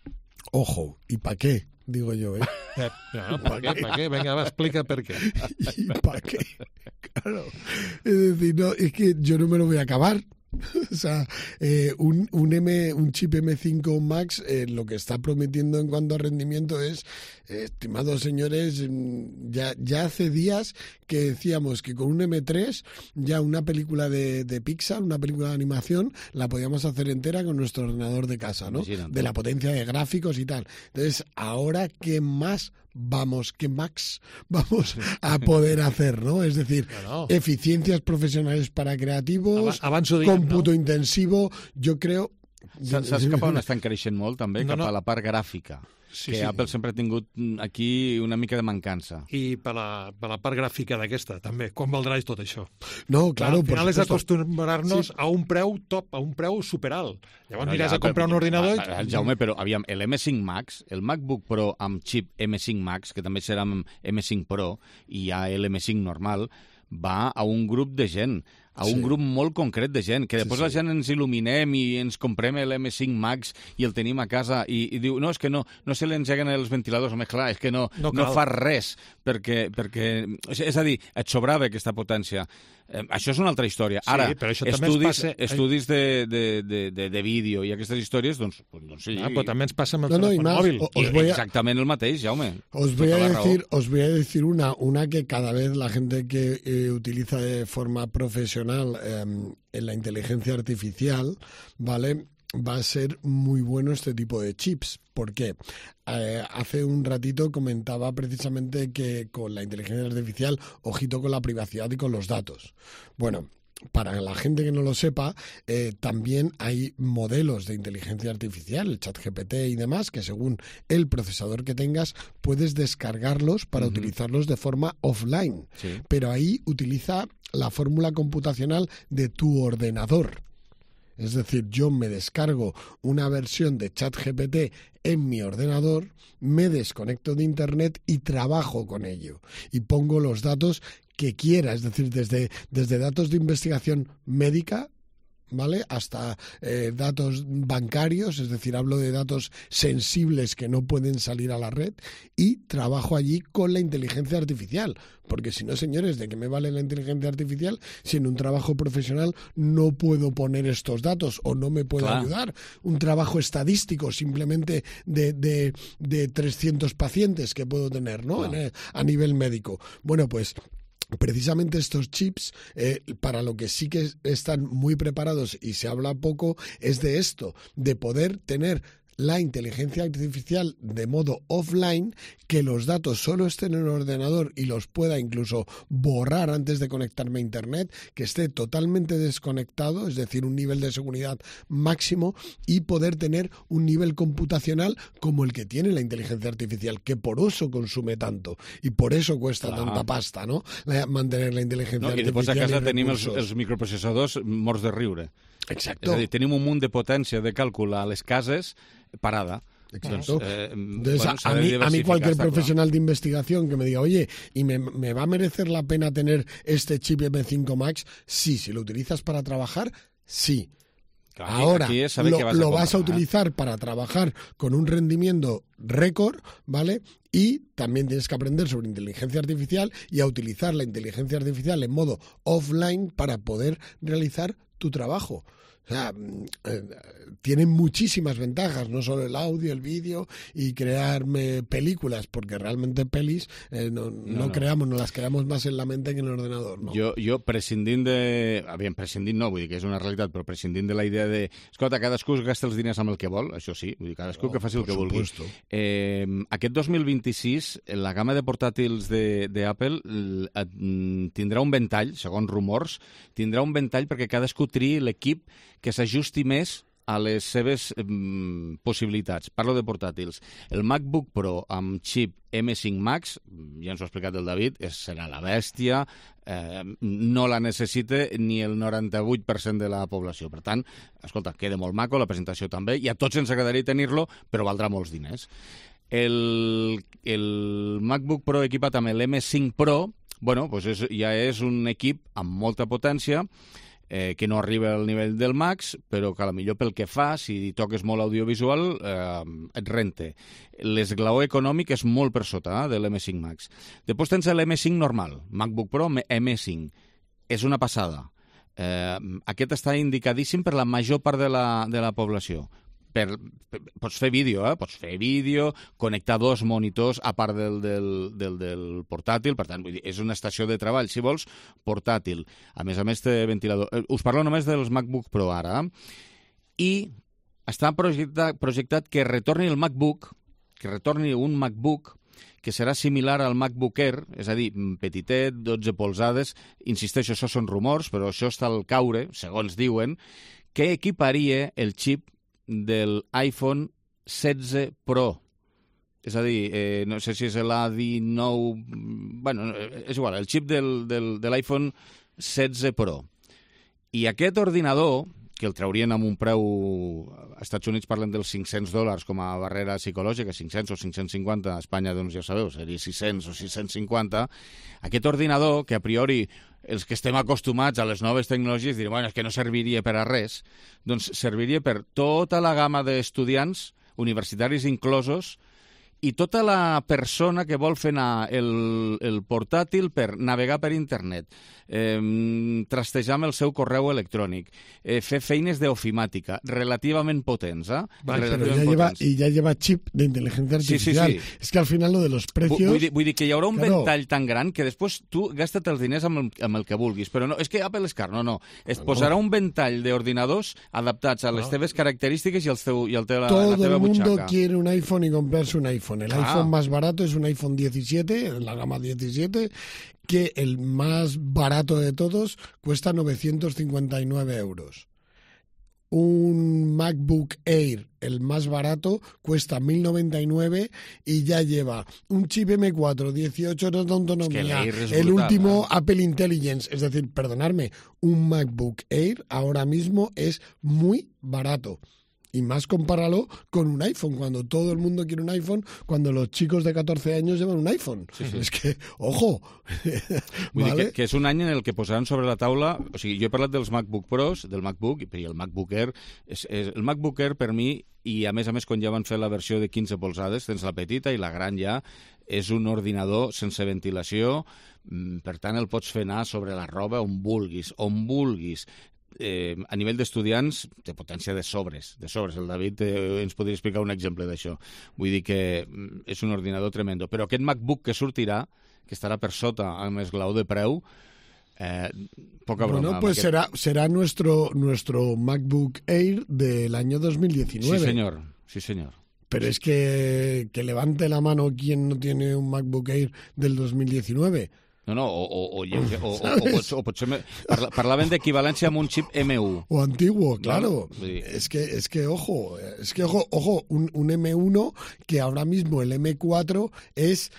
Ojo, ¿y para qué? Digo yo, ¿eh?
Eh, no, ¿per què? Per què? Vinga, va, explica per què.
¿Y para qué? Claro. Es decir, no, es que yo no me lo voy a acabar. O sea, eh, un, un, M, un chip M cinco Max eh, lo que está prometiendo en cuanto a rendimiento es, eh, estimados señores, mm, ya, ya hace días que decíamos que con un M tres ya una película de, de Pixar, una película de animación, la podíamos hacer entera con nuestro ordenador de casa, ¿no?
Imagínate.
De la potencia de gráficos y tal. Entonces, ahora, ¿qué más vamos, qué Max vamos a poder hacer, ¿no? Es decir,
No, no.
eficiencias profesionales para creativos,
Aba- abans ho dèiem,
còmputo
no?
intensivo, jo creo...
Saps saps cap a on estan creixent molt, també?
No,
Cap
no.
a la part gràfica.
Sí,
que
sí.
Apple sempre ha tingut mm, aquí una mica de mancança.
I per la, per la part gràfica d'aquesta, també. Quan valdrà tot això?
No, claro,
Al
por
final és
supuesto.
acostumbrar-nos
Sí.
a un preu top, a un preu superalt. Llavors
No,
aniràs
ja,
a comprar
però-
un ordinador
Ah,
i...
Jaume, però aviam, el M cinc Max, el MacBook Pro amb xip M cinc Max, que també serà amb M cinc Pro, i hi ha l'M cinc normal, va a un grup de gent, a un
Sí.
grup molt concret de gent, que després
Sí,
la
sí.
gent ens il·luminem i ens comprem l'M cinc Max i el tenim a casa i, i diu, no, és que no, no se li engeguen els ventiladors. Home, clar, és que no,
No
no,
cal.
fa res, perquè, perquè... És a dir, et sobrava aquesta potència. Eh, això és una altra història.
Sí,
Ara,
però això també ens
estudis,
passa-
estudis de, de, de, de, de vídeo i aquestes històries, doncs, doncs sí.
Ah, però també ens passa amb el
No, no, i
telèfon
más,
mòbil.
o- os voy a-
Exactament el mateix, Jaume.
Os voy,
Tota
a
la raó.
decir, os voy a decir una, una que cada vez la gente que eh, utiliza de forma profesional eh, en la inteligencia artificial, ¿vale? Va a ser muy bueno este tipo de chips. ¿Por qué? Eh, hace un ratito comentaba precisamente que con la inteligencia artificial, ojito con la privacidad y con los datos. Bueno, para la gente que no lo sepa, eh, también hay modelos de inteligencia artificial, el ChatGPT y demás, que según el procesador que tengas, puedes descargarlos para
Ujú.
utilizarlos de forma offline.
Sí.
Pero ahí utiliza la fórmula computacional de tu ordenador. Es decir, yo me descargo una versión de ChatGPT en mi ordenador, me desconecto de Internet y trabajo con ello. Y pongo los datos que quiera, es decir, desde, desde datos de investigación médica, ¿vale? Hasta eh, datos bancarios, es decir, hablo de datos sensibles que no pueden salir a la red y trabajo allí con la inteligencia artificial. Porque si no, señores, ¿de qué me vale la inteligencia artificial si en un trabajo profesional no puedo poner estos datos o no me puede
Claro.
ayudar? Un trabajo estadístico simplemente de, de, de trescientos pacientes que puedo tener, ¿no?
Claro.
En, eh, a nivel médico. Bueno, pues precisamente estos chips, eh, para lo que sí que están muy preparados y se habla poco, es de esto, de poder tener la inteligencia artificial de modo offline, que los datos solo estén en el ordenador y los pueda incluso borrar antes de conectarme a Internet, que esté totalmente desconectado, es decir, un nivel de seguridad máximo, y poder tener un nivel computacional como el que tiene la inteligencia artificial, que por eso consume tanto y por eso cuesta
Clar.
tanta pasta, ¿no? La- mantener la inteligencia
No? I
artificial.
després a casa
y
tenim els,
recursos.
els microprocessadors morts de riure. És
Exacto.
a dir, tenim un munt de potència de càlcul a les cases parada.
Exacto.
Doncs, eh,
Entonces,
bueno,
a,
s'ha de
mí, a mí
diversificar,
cualquier
està clar.
profesional de investigación que me diga, oye, ¿y me, me va a merecer la pena tener este chip M cinco Max? Sí, si lo utilizas para trabajar, sí.
Clar, aquí-
Ahora,
aquí és saber
lo,
què vas a
lo vas a
comprar, eh?
utilizar para trabajar con un rendimiento récord, ¿vale? Y también tienes que aprender sobre inteligencia artificial y a utilizar la inteligencia artificial en modo offline para poder realizar tu trabajo. O sea, mm, eh, tiene muchísimas ventajas, no solo el audio, el vídeo y crearme películas, porque realmente pelis eh, no, no,
No, no.
creamos, no las creamos más en la mente que en el ordenador, ¿no?
Jo, jo prescindint de... Aviam, prescindint no, vull dir que és una realitat, però prescindint de la idea de... Escolta, cadascú es gasta els diners amb el que vol, això sí, vull dir, cadascú
Oh,
que faci el
por
que vulgui.
supuesto.
Eh, aquest dos mil vint-i-sis, la gamma de portàtils de, de Apple l- et- mm, tindrà un ventall, segons rumors, tindrà un ventall perquè cadascú triï l'equip que s'ajusti més a les seves mm, possibilitats. Parlo de portàtils. El MacBook Pro amb xip eme cinc Max, ja ens ho ha explicat el David, és, serà la bèstia, eh, no la necessita ni el noranta-vuit per cent de la població. Per tant, escolta, queda molt maco, la presentació també, i a tots ens agradaria tenir-lo, però valdrà molts diners. El, el MacBook Pro equipat amb l'M cinc Pro, bueno, pues és, ja és un equip amb molta potència, eh, que no arriba al nivell del Max, però que a la millor pel que fa, si toques molt audiovisual, eh, et rente. L'esglaó econòmic és molt per sota eh, de l'M cinc Max. Després tens l'M cinc normal, MacBook Pro M cinc. És una passada. Eh, aquest està indicadíssim per la major part de la, de la població. Per, per, pots fer vídeo, eh? Pots fer vídeo, connectar dos monitors a part del, del, del, del portàtil, per tant, vull dir, és una estació de treball, si vols, portàtil. A més a més, té ventilador. Eh, us parlo només dels MacBook Pro ara. I està projectat, projectat que retorni el MacBook, que retorni un MacBook que serà similar al MacBook Air, és a dir, petitet, dotze polzades. Insisteixo, això són rumors, però això està al caure, segons diuen, que equiparia el xip del iPhone setze Pro. És a dir, eh, no sé si és l'A dinou... Bueno, és igual, el xip del, del, de l'iPhone setze Pro. I aquest ordinador, que el traurien amb un preu... Als Estats Units parlen dels cinc-cents dòlars com a barrera psicològica, cinc-cents o cinc-cents cinquanta, a Espanya, doncs ja sabeu, seria sis-cents o sis-cents cinquanta. Aquest ordinador, que a priori els que estem acostumats a les noves tecnologies diuen, bueno, és que no serviria per a res, doncs serviria per tota la gamma d'estudiants, universitaris inclosos, i tota la persona que vol fer anar el, el portàtil per navegar per internet, eh, trastejar amb el seu correu electrònic, eh, fer feines d'ofimàtica, relativament potents. ¿eh?
Vale, relativament pero ya lleva, y ya lleva chip de inteligencia artificial. Sí, sí, sí. Es que al final lo de los precios...
Vull dir, vull dir que hi haurà un claro. ventall tan gran que després tu gasta't els diners amb el, amb el que vulguis, però no, és que Apple és car, no, no. Es no, posarà no. un ventall d'ordinadors adaptats a les no. teves característiques i, el teu, i el teu, la,
Todo
la teva
el mundo
butxaca.
quiere un iPhone y comprarse un iPhone. El ah. iPhone más barato es un iPhone diecisiete, la gama diecisiete, que el más barato de todos cuesta novecientos cincuenta y nueve euros. Un MacBook Air, el más barato, cuesta mil noventa y nueve y ya lleva un chip eme cuatro, dieciocho horas de autonomía, es que el, el brutal, último ¿eh? Apple Intelligence. Es decir, perdonadme, un MacBook Air ahora mismo es muy barato. Y más compáralo con un iPhone, cuando todo el mundo quiere un iPhone, cuando los chicos de catorze años llevan un iPhone. Sí, sí. És que, ojo!
Vull ¿vale? dir que, que és un any en el que posaran sobre la taula... O sigui, jo he parlat dels MacBook Pros, del MacBook, i el MacBook Air. És, és, el MacBook Air, per mi, i a més a més, quan ja van fer la versió de quinze polzades, tens la petita i la gran ja, és un ordinador sense ventilació, per tant, el pots fer anar sobre la roba on vulguis, on vulguis. Eh, a nivell d'estudiants té potència de sobres, de sobres. El David eh, ens podria explicar un exemple d'això. Vull dir que és un ordinador tremendo. Però aquest MacBook que sortirà, que estarà per sota amb esglaó de preu, eh, poca broma.
Bueno, pues aquest... será, será nuestro, nuestro MacBook Air del año dos mil diecinueve.
Sí, señor. Sí, señor.
Pero es que, que levante la mano quien no tiene un MacBook Air del dos mil diecinueve.
No, no, o, o, o, o, o, o potser parla, parlaven d'equivalència amb un xip eme u.
O antiguo, claro. No? Sí. Es que, es que, ojo, es que, ojo, ojo un, un eme uno que ahora mismo el eme cuatro es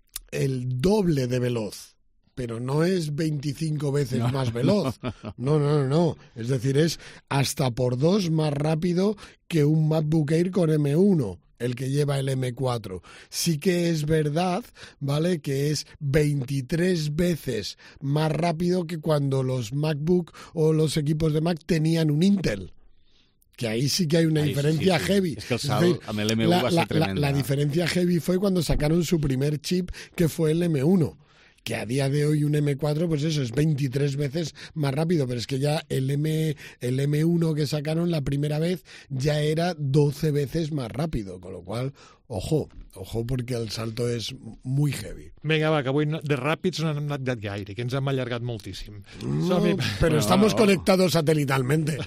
el doble de veloz. Pero no es veinticinco veces no. más veloz. No, no, no, no. Es decir, es hasta por dos más rápido que un MacBook Air con eme uno. El que lleva el eme cuatro. Sí que es verdad, ¿vale?, que es veintitrés veces más rápido que cuando los MacBook o los equipos de Mac tenían un Intel. Que ahí sí que hay una ahí diferencia sí, sí. heavy.
Es que el salt amb el eme u
la,
va ser
la,
tremenda.
La, la diferencia heavy fue cuando sacaron su primer chip, que fue el eme uno. Que a día de hoy un eme cuatro, pues eso, es veintitrés veces más rápido, pero es que ya el, M, el eme uno que sacaron la primera vez ya era doce veces más rápido, con lo cual, ojo, ojo, porque el salto és muy heavy.
Vinga, va, que avui no, de ràpids no hem anat gaire, que ens hem allargat moltíssim.
No, però no, estamos no. conectados satelitalmente.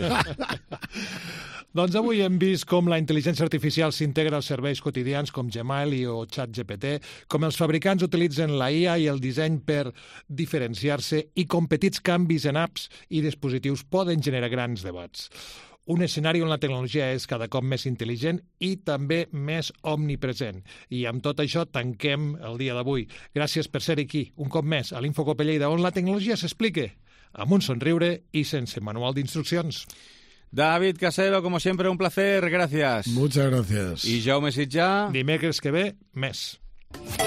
Doncs avui hem vist com la intel·ligència artificial s'integra als serveis quotidians com Gmail o ChatGPT, com els fabricants utilitzen la i a i el disseny per diferenciar-se i com petits canvis en apps i dispositius poden generar grans debats. un escenari on la tecnologia és cada cop més intel·ligent i també més omnipresent. I amb tot això tanquem el dia d'avui. Gràcies per ser aquí, un cop més, a l'Infocope Lleida, on la tecnologia s'explica amb un somriure y sense manual de instruccions.
David Casero, como siempre, un placer. Gracias.
Muchas gracias.
I Jaume Sitjà.
Dimecres que ve, més.